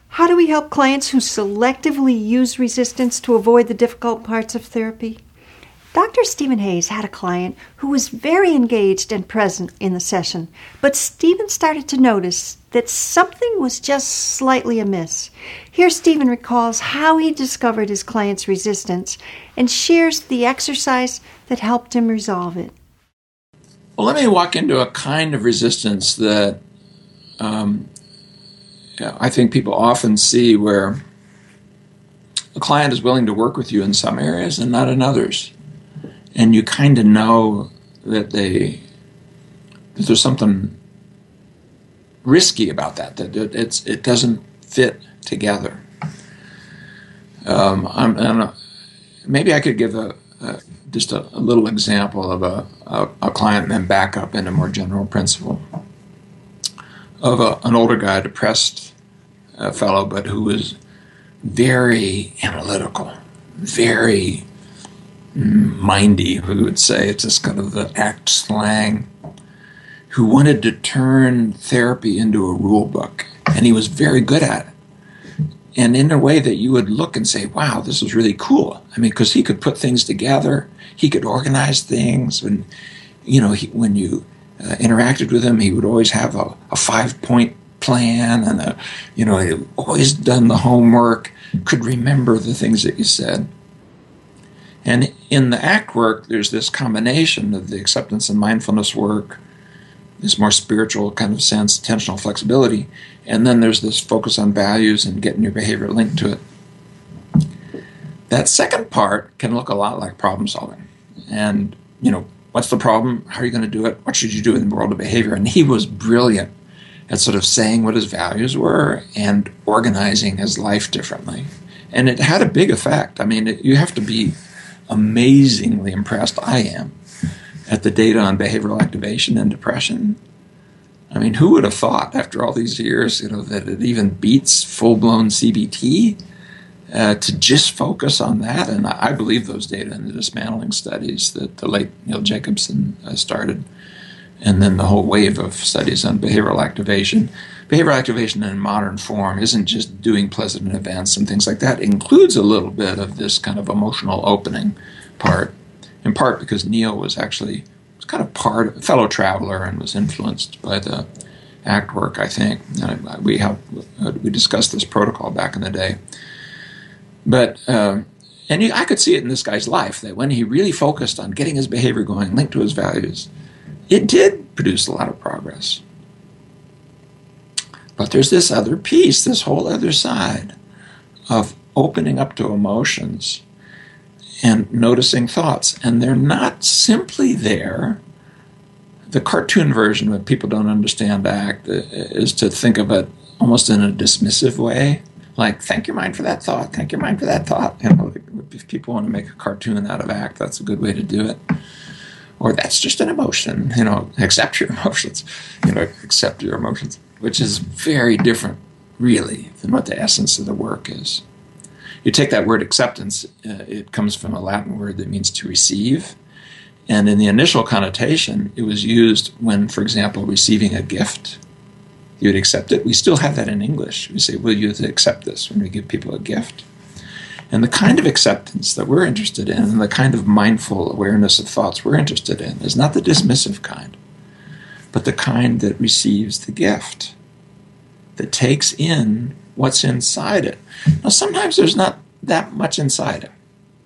How do we help clients who selectively use resistance to avoid the difficult parts of therapy? Dr. Stephen Hayes had a client who was very engaged and present in the session, but Stephen started to notice that something was just slightly amiss. Here Stephen recalls how he discovered his client's resistance and shares the exercise that helped him resolve it. Well, let me walk into a kind of resistance that I think people often see, where a client is willing to work with you in some areas and not in others. And you kind of know that there's something risky about that it doesn't fit together. Maybe I could give just a little example of a client and then back up into a more general principle of an older guy, depressed fellow, but who was very analytical, very mindy, we would say. It's just kind of the ACT slang, who wanted to turn therapy into a rule book, and he was very good at it. And in a way that you would look and say, wow, this is really cool. I mean, because he could put things together, he could organize things, and when you interacted with him, he would always have a 5-point plan, and he always done the homework, could remember the things that you said. And in the ACT work, there's this combination of the acceptance and mindfulness work, this more spiritual kind of sense, attentional flexibility, and then there's this focus on values and getting your behavior linked to it. That second part can look a lot like problem solving. And, what's the problem? How are you going to do it? What should you do in the world of behavior? And he was brilliant at sort of saying what his values were and organizing his life differently. And it had a big effect. I mean, you have to be amazingly impressed, I am, at the data on behavioral activation and depression. I mean, who would have thought after all these years, that it even beats full-blown CBT to just focus on that? And I believe those data in the dismantling studies that the late Neil Jacobson started, and then the whole wave of studies on behavioral activation. Behavioral activation in modern form isn't just doing pleasant events and things like that. It includes a little bit of this kind of emotional opening part, in part because Neil was kind of a fellow traveler and was influenced by the ACT work, I think. We discussed this protocol back in the day. But I could see it in this guy's life, that when he really focused on getting his behavior going, linked to his values, it did produce a lot of progress. But there's this other piece, this whole other side of opening up to emotions and noticing thoughts. And they're not simply there. The cartoon version, when people don't understand ACT, is to think of it almost in a dismissive way. Like, thank your mind for that thought, thank your mind for that thought. If people want to make a cartoon out of ACT, that's a good way to do it. Or that's just an emotion, accept your emotions, accept your emotions, which is very different, really, than what the essence of the work is. You take that word acceptance, it comes from a Latin word that means to receive. And in the initial connotation, it was used when, for example, receiving a gift. You would accept it. We still have that in English. We say, will you accept this when we give people a gift? And the kind of acceptance that we're interested in, and the kind of mindful awareness of thoughts we're interested in, is not the dismissive kind, but the kind that receives the gift, that takes in what's inside it. Now, sometimes there's not that much inside it.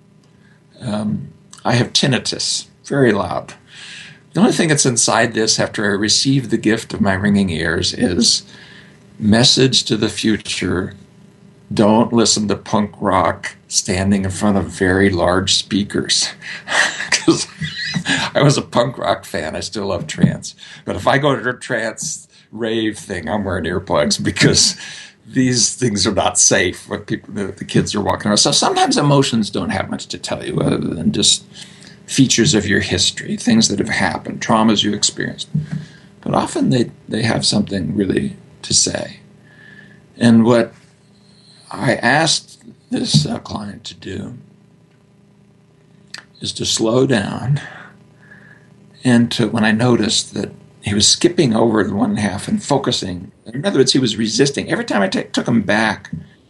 I have tinnitus, very loud. The only thing that's inside this after I receive the gift of my ringing ears is message to the future: don't listen to punk rock standing in front of very large speakers. Because I was a punk rock fan. I still love trance. But if I go to a trance rave thing, I'm wearing earplugs because these things are not safe. What the kids are walking around. So sometimes emotions don't have much to tell you other than just features of your history, things that have happened, traumas you experienced. But often they have something really to say. And what I asked this client to do is to slow down, and when I noticed that he was skipping over the one half and focusing. In other words, he was resisting. Every time I took him back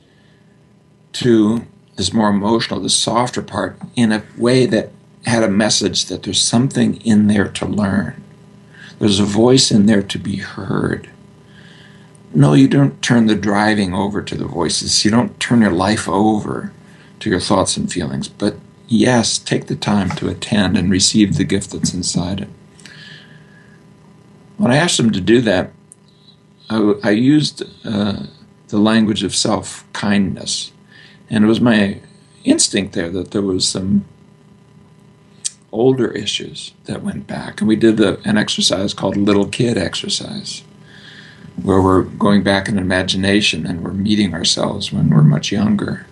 to this more emotional, the softer part, in a way that had a message that there's something in there to learn. There's a voice in there to be heard. No, you don't turn the driving over to the voices. You don't turn your life over to your thoughts and feelings. But yes, take the time to attend and receive the gift that's inside it. When I asked him to do that, I used the language of self-kindness. And it was my instinct there that there was some older issues that went back. And we did an exercise called Little Kid Exercise, where we're going back in imagination and we're meeting ourselves when we're much younger.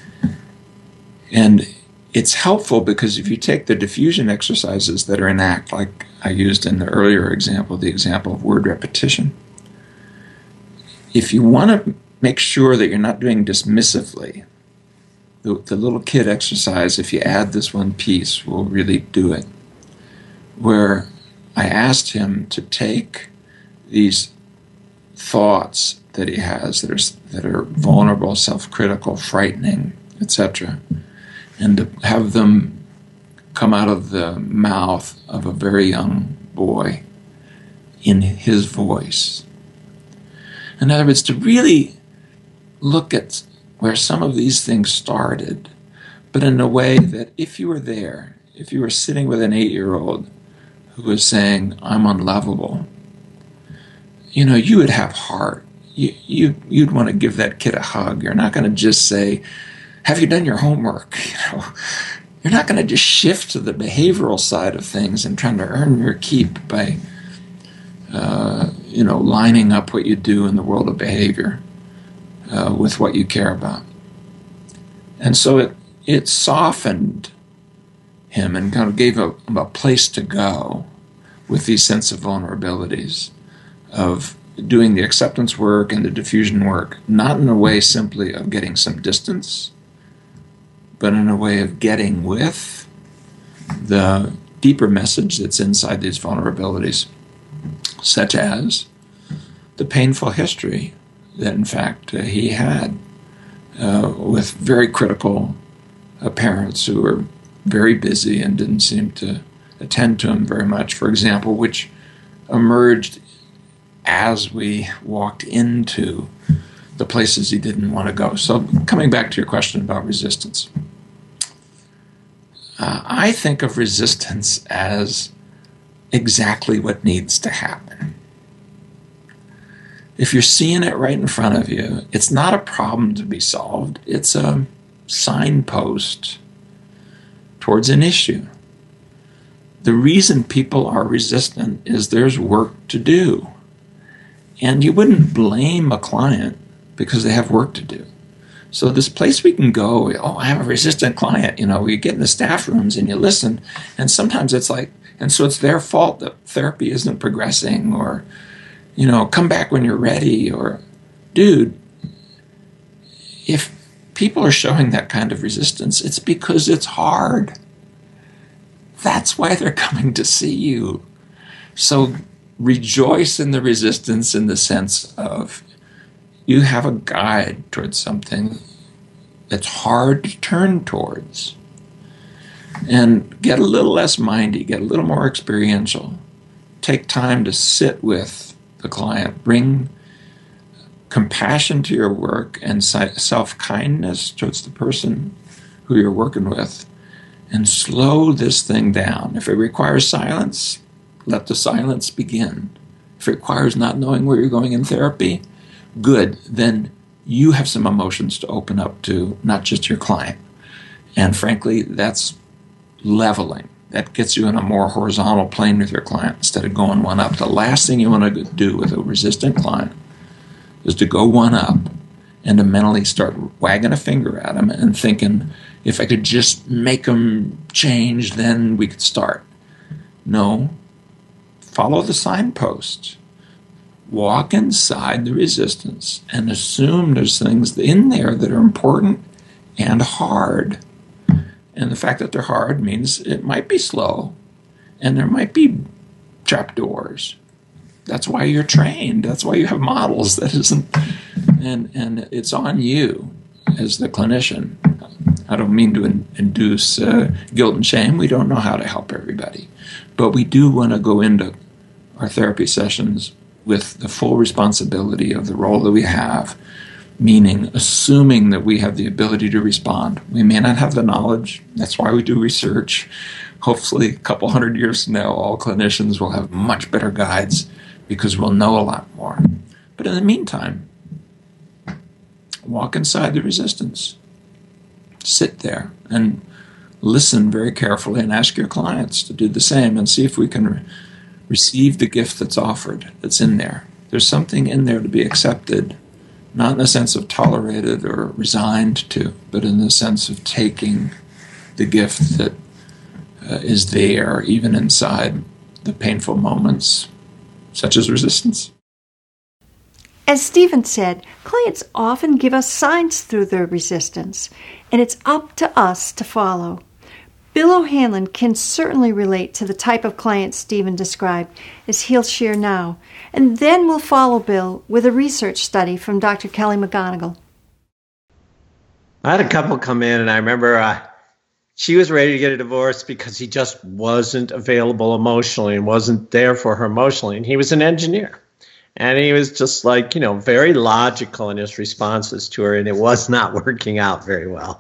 And it's helpful because if you take the diffusion exercises that are in ACT, like I used in the earlier example, the example of word repetition, if you want to make sure that you're not doing dismissively, the little kid exercise, if you add this one piece, will really do it. Where I asked him to take these thoughts that he has that are vulnerable, self-critical, frightening, etc., and to have them come out of the mouth of a very young boy in his voice. In other words, to really look at where some of these things started, but in a way that if you were there, if you were sitting with an 8-year-old who was saying, I'm unlovable, you would have heart. You'd want to give that kid a hug. You're not going to just say, have you done your homework? You're not going to just shift to the behavioral side of things and trying to earn your keep by, lining up what you do in the world of behavior with what you care about. And so it softened him and kind of gave him a place to go with these sense of vulnerabilities, of doing the acceptance work and the diffusion work, not in a way simply of getting some distance, but in a way of getting with the deeper message that's inside these vulnerabilities, such as the painful history that, in fact, he had with very critical parents who were very busy and didn't seem to attend to him very much, for example, which emerged as we walked into the places he didn't want to go. So coming back to your question about resistance, I think of resistance as exactly what needs to happen. If you're seeing it right in front of you, it's not a problem to be solved. It's a signpost towards an issue. The reason people are resistant is there's work to do. And you wouldn't blame a client because they have work to do. So this place we can go, I have a resistant client, we get in the staff rooms and you listen, and sometimes it's like, and so it's their fault that therapy isn't progressing, or, come back when you're ready, or, dude, if people are showing that kind of resistance, it's because it's hard. That's why they're coming to see you. So rejoice in the resistance in the sense of you have a guide towards something that's hard to turn towards. And get a little less mindy, get a little more experiential. Take time to sit with the client. Bring compassion to your work and self-kindness towards the person who you're working with. And slow this thing down. If it requires silence, let the silence begin. If it requires not knowing where you're going in therapy, good. Then you have some emotions to open up to, not just your client. And frankly, that's leveling. That gets you in a more horizontal plane with your client instead of going one up. The last thing you want to do with a resistant client is to go one up and to mentally start wagging a finger at them and thinking, if I could just make them change, then we could start. No. Follow the signpost. Walk inside the resistance and assume there's things in there that are important and hard. And the fact that they're hard means it might be slow and there might be trapdoors. That's why you're trained. That's why you have models. That isn't, and it's on you as the clinician. I don't mean to induce guilt and shame. We don't know how to help everybody, but we do want to go into our therapy sessions with the full responsibility of the role that we have, meaning assuming that we have the ability to respond. We may not have the knowledge. That's why we do research. Hopefully, a couple hundred years from now, all clinicians will have much better guides because we'll know a lot more. But in the meantime, walk inside the resistance. Sit there and listen very carefully and ask your clients to do the same and see if we can receive the gift that's offered, that's in there. There's something in there to be accepted, not in the sense of tolerated or resigned to, but in the sense of taking the gift that is there, even inside the painful moments, such as resistance. As Stephen said, clients often give us signs through their resistance, and it's up to us to follow. Bill O'Hanlon can certainly relate to the type of client Stephen described, as he'll share now, and then we'll follow Bill with a research study from Dr. Kelly McGonigal. I had a couple come in, and I remember she was ready to get a divorce because he just wasn't available emotionally and wasn't there for her emotionally, and he was an engineer. And he was just like, very logical in his responses to her, and it was not working out very well.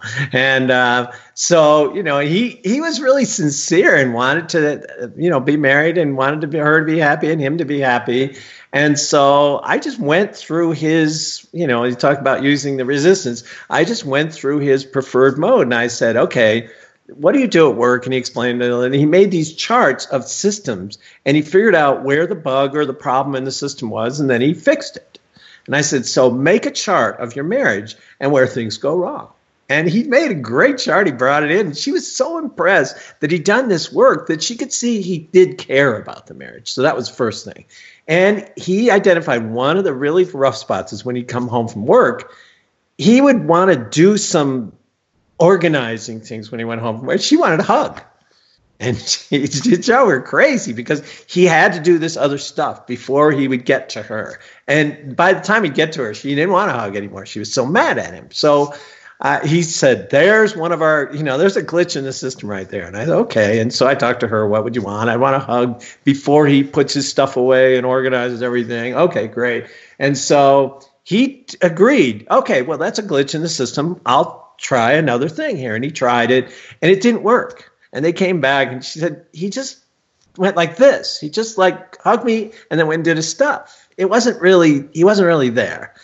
And so, he was really sincere and wanted to, be married and wanted her to be happy and him to be happy. And so I just went through his, he talked about using the resistance. I just went through his preferred mode, and I said, okay, what do you do at work? And he explained it, and he made these charts of systems, and he figured out where the bug or the problem in the system was, and then he fixed it. And I said, so make a chart of your marriage and where things go wrong. And he made a great chart. He brought it in, and she was so impressed that he'd done this work that she could see he did care about the marriage. So that was the first thing. And he identified one of the really rough spots is when he'd come home from work, he would want to do some organizing things when he went home from work. She wanted a hug. And she drove her crazy because he had to do this other stuff before he would get to her. And by the time he'd get to her, she didn't want a hug anymore. She was so mad at him. So he said, there's one of our, there's a glitch in the system right there. And I said, okay. And so I talked to her, what would you want? I want a hug before he puts his stuff away and organizes everything. Okay, great. And so he agreed, okay, well, that's a glitch in the system. I'll try another thing here. And he tried it, and it didn't work. And they came back, and she said, he just went like this. He just hugged me and then went and did his stuff. He wasn't really there.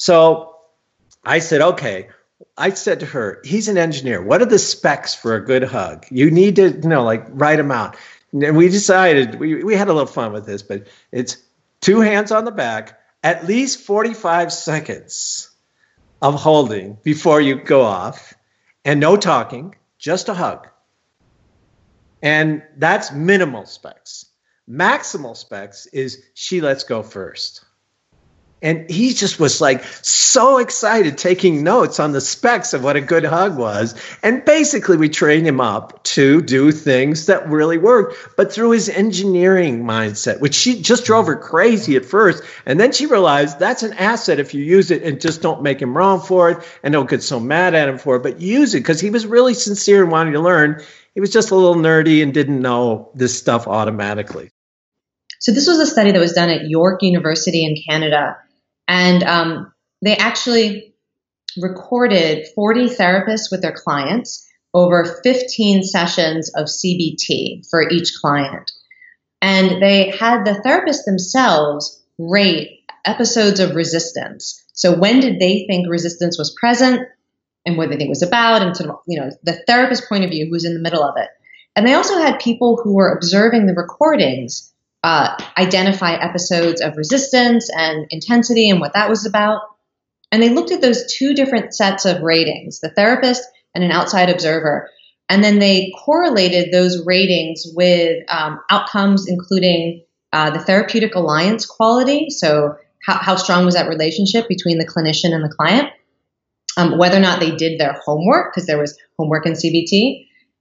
So I said, okay. I said to her, he's an engineer. What are the specs for a good hug? You need to, write them out. And we decided, we had a little fun with this, but it's 2 hands on the back, at least 45 seconds of holding before you go off, and no talking, just a hug. And that's minimal specs. Maximal specs is she lets go first. And he just was so excited taking notes on the specs of what a good hug was. And basically we trained him up to do things that really worked, but through his engineering mindset, which she just drove her crazy at first. And then she realized that's an asset if you use it and just don't make him wrong for it and don't get so mad at him for it, but use it because he was really sincere and wanting to learn. He was just a little nerdy and didn't know this stuff automatically. So this was a study that was done at York University in Canada. And they actually recorded 40 therapists with their clients over 15 sessions of CBT for each client. And they had the therapists themselves rate episodes of resistance. So when did they think resistance was present and what they think it was about, and sort of, the therapist point of view, who's in the middle of it. And they also had people who were observing the recordings identify episodes of resistance and intensity and what that was about. And they looked at those 2 different sets of ratings, the therapist and an outside observer. And then they correlated those ratings with outcomes, including the therapeutic alliance quality. So how strong was that relationship between the clinician and the client? Whether or not they did their homework, because there was homework in CBT,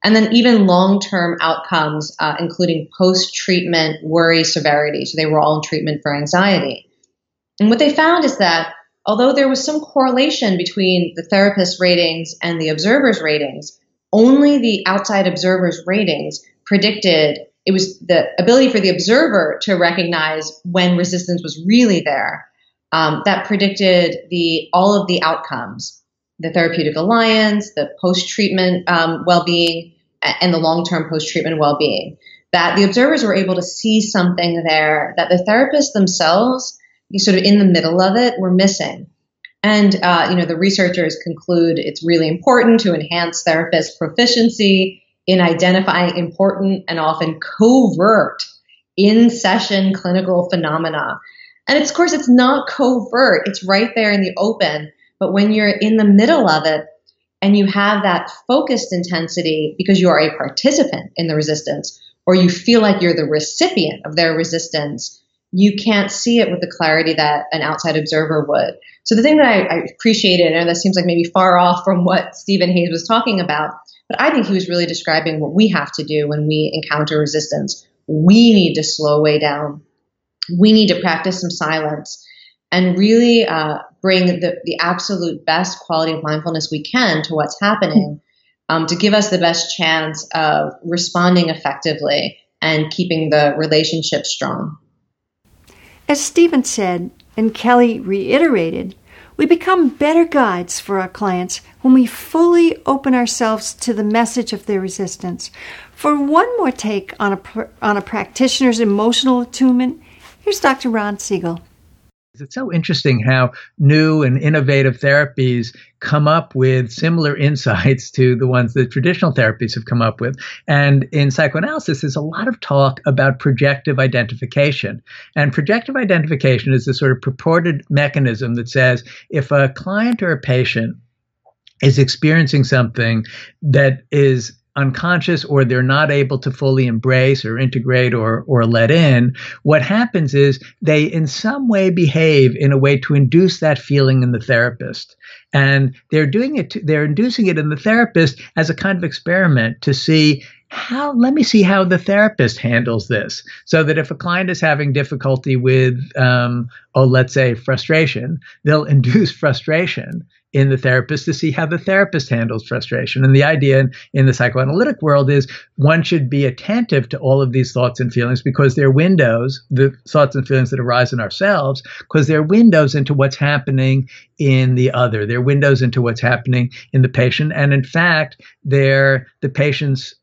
And then even long-term outcomes, including post-treatment worry severity. So they were all in treatment for anxiety. And what they found is that although there was some correlation between the therapist's ratings and the observer's ratings, only the outside observer's ratings predicted, it was the ability for the observer to recognize when resistance was really there, that predicted all of the outcomes, the therapeutic alliance, the post-treatment well-being, and the long-term post-treatment well-being. That the observers were able to see something there that the therapists themselves, sort of in the middle of it, were missing. And the researchers conclude it's really important to enhance therapists' proficiency in identifying important and often covert in-session clinical phenomena. And of course, it's not covert. It's right there in the open. But when you're in the middle of it and you have that focused intensity because you are a participant in the resistance, or you feel like you're the recipient of their resistance, you can't see it with the clarity that an outside observer would. So the thing that I appreciated, and that seems like maybe far off from what Stephen Hayes was talking about, but I think he was really describing what we have to do when we encounter resistance. We need to slow way down. We need to practice some silence and really bring the absolute best quality of mindfulness we can to what's happening to give us the best chance of responding effectively and keeping the relationship strong. As Stephen said, and Kelly reiterated, we become better guides for our clients when we fully open ourselves to the message of their resistance. For one more take on a practitioner's emotional attunement, here's Dr. Ron Siegel. It's so interesting how new and innovative therapies come up with similar insights to the ones that traditional therapies have come up with. And in psychoanalysis, there's a lot of talk about projective identification. And projective identification is this sort of purported mechanism that says if a client or a patient is experiencing something that is unconscious or they're not able to fully embrace or integrate or let in, what happens is they in some way behave in a way to induce that feeling in the therapist. And they're inducing it in the therapist as a kind of experiment to see let me see how the therapist handles this. So that if a client is having difficulty with, let's say frustration, they'll induce frustration in the therapist to see how the therapist handles frustration. And the idea in the psychoanalytic world is one should be attentive to all of these thoughts and feelings because they're windows, the thoughts and feelings that arise in ourselves, because they're windows into what's happening in the other. They're windows into what's happening in the patient. And in fact, they're the patient's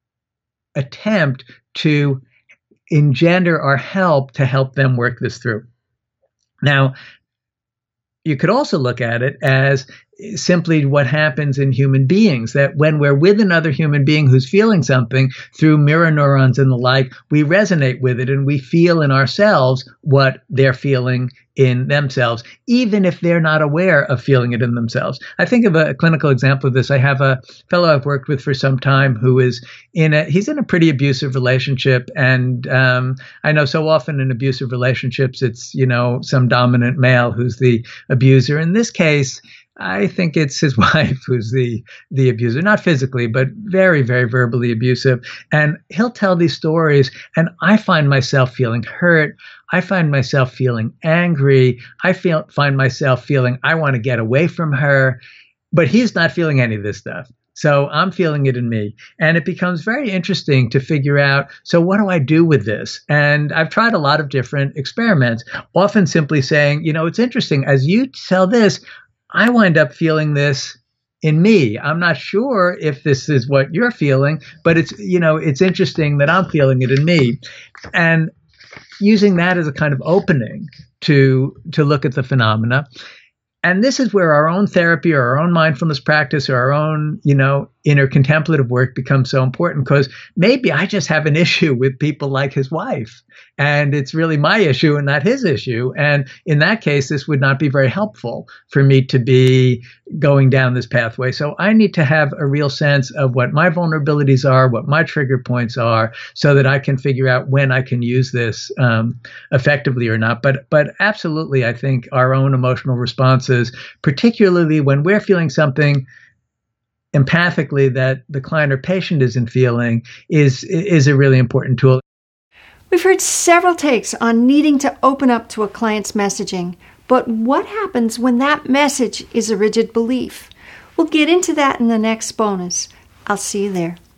attempt to engender our help to help them work this through. Now, you could also look at it as simply what happens in human beings, that when we're with another human being who's feeling something through mirror neurons and the like, we resonate with it and we feel in ourselves what they're feeling in themselves, even if they're not aware of feeling it in themselves. I think of a clinical example of this. I have a fellow I've worked with for some time who is he's in a pretty abusive relationship. And I know so often in abusive relationships, it's, some dominant male who's the abuser. In this case, I think it's his wife who's the abuser, not physically, but very, very verbally abusive. And he'll tell these stories, and I find myself feeling hurt. I find myself feeling angry. I find myself feeling I want to get away from her, but he's not feeling any of this stuff. So I'm feeling it in me. And it becomes very interesting to figure out, so what do I do with this? And I've tried a lot of different experiments, often simply saying, it's interesting, as you tell this, I wind up feeling this in me. I'm not sure if this is what you're feeling, but it's interesting that I'm feeling it in me. And using that as a kind of opening to look at the phenomena. And this is where our own therapy or our own mindfulness practice or our own, inner contemplative work becomes so important, because maybe I just have an issue with people like his wife, and it's really my issue and not his issue. And in that case, this would not be very helpful for me to be going down this pathway. So I need to have a real sense of what my vulnerabilities are, what my trigger points are, so that I can figure out when I can use this effectively or not. But absolutely, I think our own emotional responses, particularly when we're feeling something empathically that the client or patient isn't feeling is a really important tool. We've heard several takes on needing to open up to a client's messaging, but what happens when that message is a rigid belief? We'll get into that in the next bonus. I'll see you there.